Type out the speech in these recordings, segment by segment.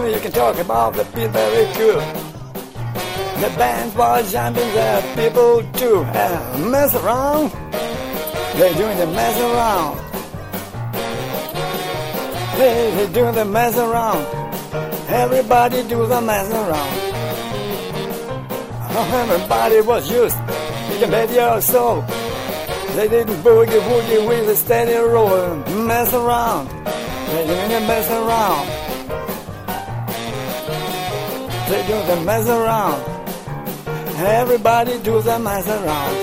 you can talk about the people very cool. The band was jumping, the people too. Mess around, they're doing the mess around. They're doing the mess around. Everybody do the mess around. Everybody was used, you can bet your soul. They didn't boogie woogie with a steady roll. Mess around, they're doing the mess around. They do the mess around. Everybody do the mess around.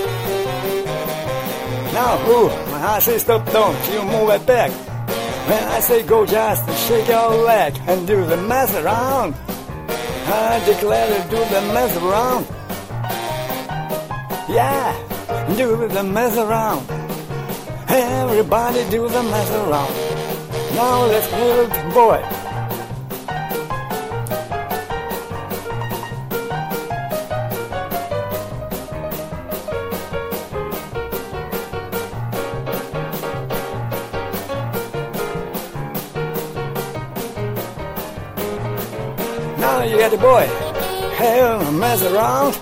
Now who? When I say stop, don't you move it back. When I say go, just shake your leg and do the mess around. I declare to do the mess around. Yeah, do the mess around. Everybody do the mess around. Now let's hear it, boy. Now you got the boy. Hey, mess around.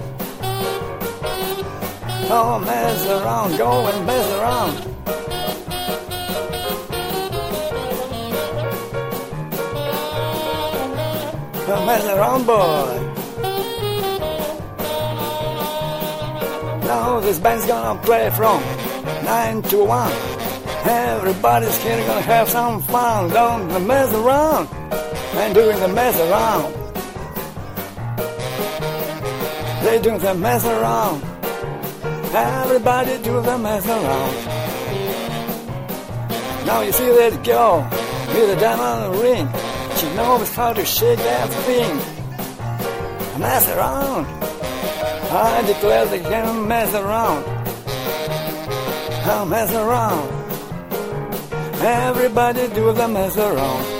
Oh, mess around, go and mess around. Oh, mess around, boy. Now this band's gonna play from 9 to 1. Everybody's here gonna have some fun. Don't mess around. And doing the mess around. They do the mess around. Everybody do the mess around. Now you see that girl with a diamond ring. She knows how to shake that thing. Mess around. I declare they can mess around. I'll mess around. Everybody do the mess around.